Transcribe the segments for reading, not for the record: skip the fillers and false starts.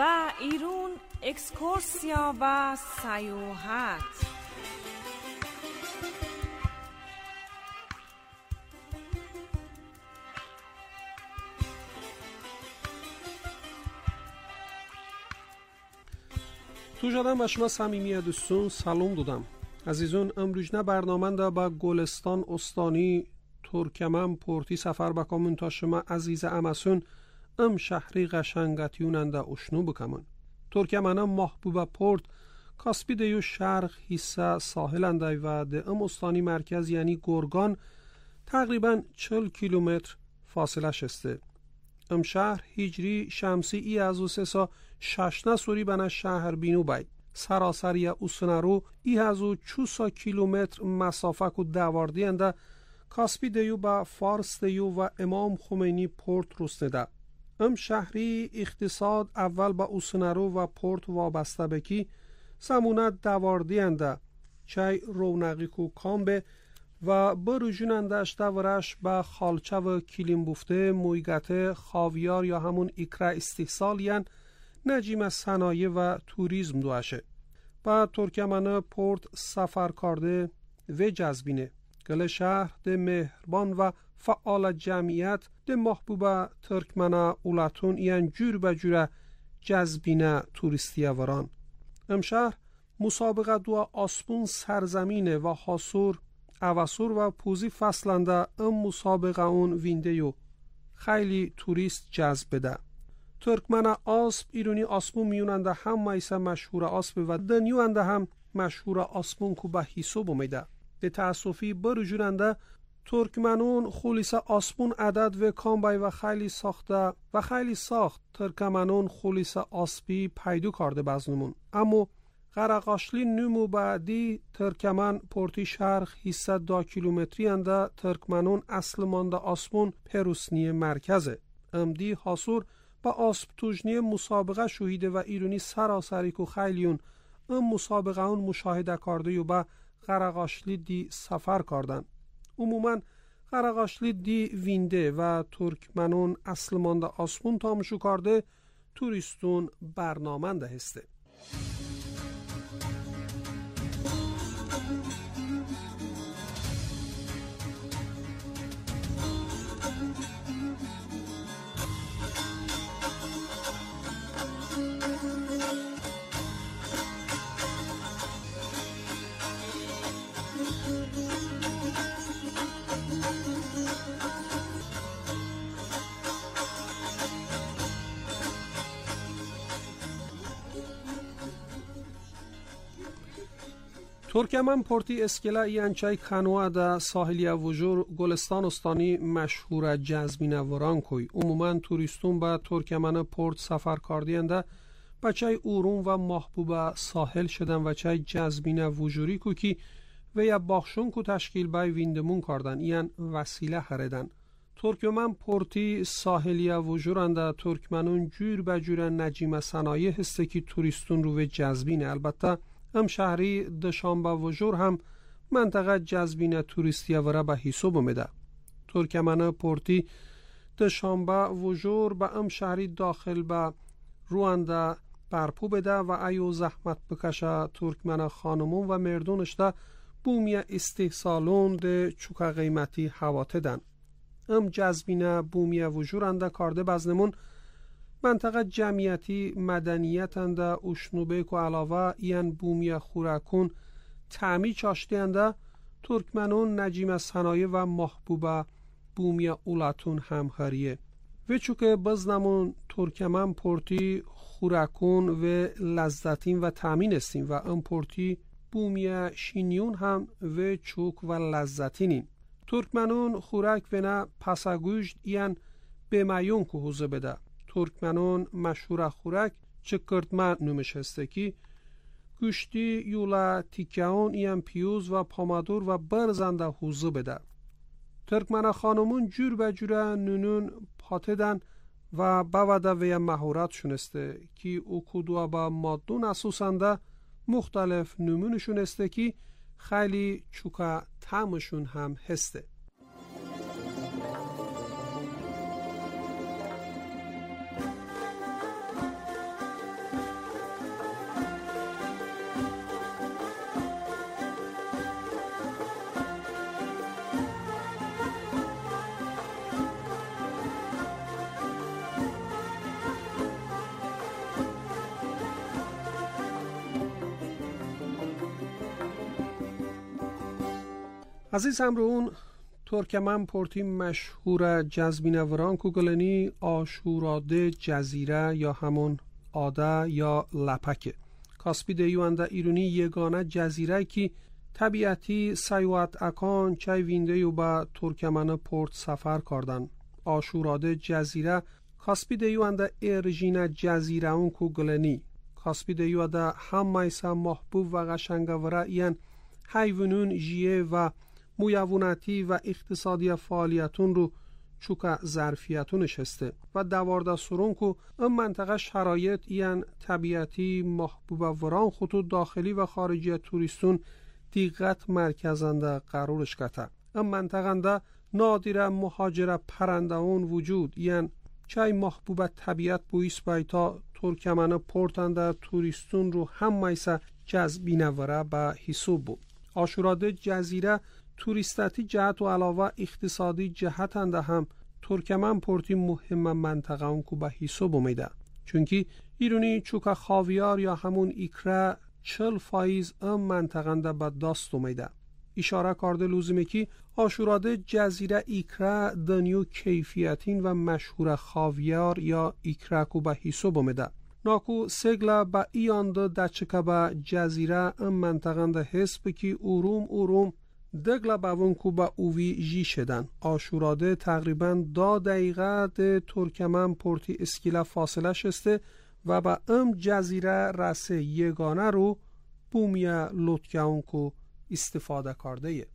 و ایرون اکسکورسیا و سیاحت. تو جادم و شما صمیمی دوستون سلام دادم. عزیزون امروزنه برنامه دا با گلستان استانی ترکمن پورتی سفر بکامون تا شما عزیز امسون ام شهری قشنگتیونن دا اشنو بکمون. ترکمن محبوب پورت کاسپی دیو شرق حصه ساحلنده و ده ام استانی مرکز یعنی گرگان تقریبا 40 کیلومتر فاصله شسته. ام شهر هجری شمسی ای از او سسا ششنه سوری بنا شهر بینو بای سراسری اوسنرو ای از او 400 کیلومتر مسافه کو دواردی انده کاسپی دیو با فارس دیو و امام خمینی پورت رسنده. ام شهری اقتصاد اول با اوسنرو و پورت وابسته بکی سمونت دواردی انده چای رونقی کو کامبه و بروجون اندش دورش با خالچه و کلیم بوفته مویگته خاویار یا همون اکره استحصال یعن نجیم صنایع و توریزم دوشه. با ترکمن پورت سفر کرده و جذبینه گل شهر ده مهربان و فعال جمعیت ده محبوب ترکمن اولاتون یعن جور بجوره جذبینه توریستی وران. ام شهر مسابقه دو آسپون سرزمینه و حاصور اواسور و پوزی فصلنده ام مسابقه اون ویندهیو خیلی توریست جذب بده. ترکمن آسپ ایرونی آسپون میوننده هم مایسه مشهور آسپ و دنیوانده هم مشهور آسپون کو به حساب اومیده. به تأسفی برجوننده ترکمنون خلیصه آسپون عدد و کامبای و خیلی ساخت ترکمنون خلیصه آسپی پیدو کرده بزنمون. اما قرقاشلی نمو بعدی ترکمن پورتی شرق حصه 2 کیلومتری انده ترکمنون اصل مانده آسپون پروسنی مرکزه. امدی حاصور با آسپ توجنی مسابقه شویده و ایرونی سراسری کو خیلیون مسابقه اون مشاهده کرده و با قرقاشلی دی سفر کردن. عموما قرقاشلی دی وینده و ترکمنون اصل مانده آسپون تامشو کرده توریستون برنامنده هسته. ترکمن پورتی اسکلا یانچای خانوه دا ساحلی وجور گلستان استانی مشهور جذبینه وران کوی. عموما توریستون با ترکمن پورت سفر کردینده بچای اورون و محبوب ساحل شدن و چای جذبینه وجوری کو کی و یا باخشون کو تشکیل بای ویندمون کردن یعن وسیله خریدن. ترکمن پورتی ساحلی وجورنده ترکمنون جور بجور نجیم صنایع هسته که توریستون رو و جذبینه. البته ام شهری دشانبه وجور هم منطقه جذبینه توریستی وره به حساب میده. ترکمن پورتی دشانبه وجور به ام شهری داخل به روانده برپو بده و ایو زحمت بکشه ترکمن خانمون و مردونش ده بومی استحصالون ده چوکا قیمتی حواته دن. ام جذبینه بومی وجورنده کرده بزنمون منطقه جمعیتی مدنیت انده اشنوبه که علاوه این بومی خورکون تعمی چاشتی انده ترکمنون نجیم صنایع و محبوب بومی اولاتون همخاریه و چوکه بزنمون ترکمن پورتی خورکون و لذتین و تعمین استیم و ام پورتی بومی شینیون هم و چوک و لذتینین. ترکمنون خورک و نه پسگوشت این بمیون که حوزه بده. ترکمنون مشهور خورک چکردمه نومش هسته که گوشتی یولا تیکیان این پیوز و پامادور و برزنده حوزه بده. ترکمن خانمون جور به جوره نونون پاتدن و بوده و مهارت شونسته که او کدوه با مادون اسوسنده مختلف نمونشون هسته که خیلی چوکا طعمشون هم هسته. عزیز امرون ترکمن پورتی مشهور جزبینوران کوگلنی آشوراده جزیره یا همون آده یا لپکه کاسپی دیوانده ایرونی یگانه جزیره کی طبیعتی سیوات اکان چای وینده و با ترکمن پورت سفر کردن. آشوراده جزیره کاسپی دیوانده ارژینه جزیره اون کوگلنی کاسپی دیوانده هم مایسا محبوب و قشنگوره این حیوانون جیه و مویوونتی و اقتصادی فعالیتون رو چوکا ظرفیتونش هسته و دوارده سرون که این منطقه شرایط این طبیعتی محبوب وران خطوط داخلی و خارجی توریستون دیقت مرکزنده قرارش کته. این منطقه ده نادیره مهاجره پرنده اون وجود این چای محبوب طبیعت بویس بایتا ترکمن پورتنده توریستون رو هم مایسا جذبینوره به حساب بود. آشوراده جزیره توریستاتی جهت و علاوه اقتصادی جهت انده هم ترکمن پورتی مهم منطقه اون که به حساب اومیده چونکی ایرونی چوکا خاویار یا همون ایکره 40% ام منطقه انده به دست اومیده. اشاره کرده لازمه که آشوراده جزیره ایکره دنیو کیفیتین و مشهور خاویار یا ایکره که به حساب اومیده. ناکو سگلا با ایانده دچکه به جزیره ام منطقه انده حسب که اوروم دگلا باون کو با اووی جی شدن. آشوراده تقریباً 2 دقیقه ده ترکمن پورتی اسکیلا فاصله شسته و با ام جزیره رسه یگانه رو بومیا لطگاون کو استفاده کرده یه.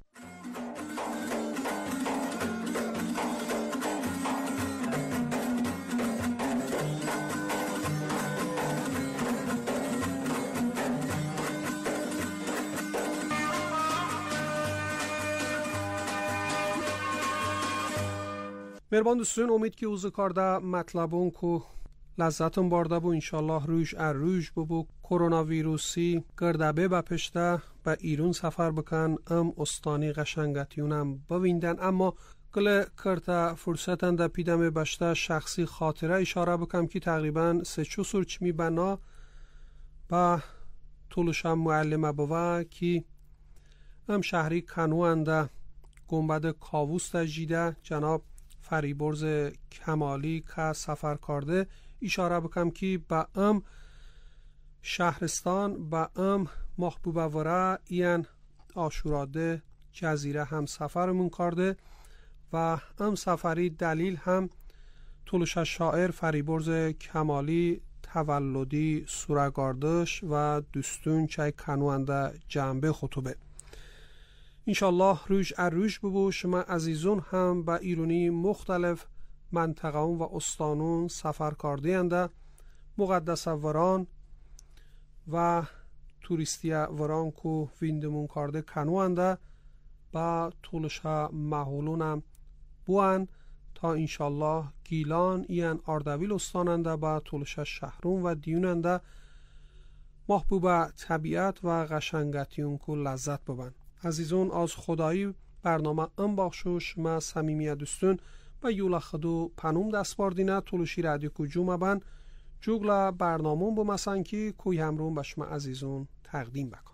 مهربان دوستان امید که اوز کارده مطلبون که لذتون بارده بو انشالله روش بو کرونا ویروسی گردبه با پشته با ایرون سفر بکن ام استانی قشنگتیونم بویندن اما کل کرتا فرصتن دا پیدم بشته شخصی خاطره اشاره بکم که تقریبا 3-4 سرچمی بنا با طولشم معلمه بوا که ام شهری کنوانده گنبد کاووس تجیده جناب فریبرز کمالی که سفر کرده اشاره بکنم که با ام شهرستان با ام محبوبه وره این آشوراده جزیره هم سفرمون کرده و ام سفری دلیل هم طولش شاعر فریبرز کمالی تولدی سورگاردش و دوستون چای کنوانده جنبه خطوبه انشالله روش ببو شما عزیزون هم با ایرونی مختلف منطقهون و استانون سفر کرده انده مقدس وران و توریستی وران کو ویندمون کرده کنو انده با طولش محولون هم بوان تا انشالله گیلان این اردویل استان انده با طولش شهرون و دیون انده محبوب طبیعت و قشنگتیون کو لذت ببن. عزیزون از خدایی برنامه ام بخشوش ما صمیمی دوستون و یولا خدو پنوم دست باردینه طولشی رادیو کجوم بن جوگلا برنامون بو مسان کی کوی همرون به شما عزیزون تقدیم بکن.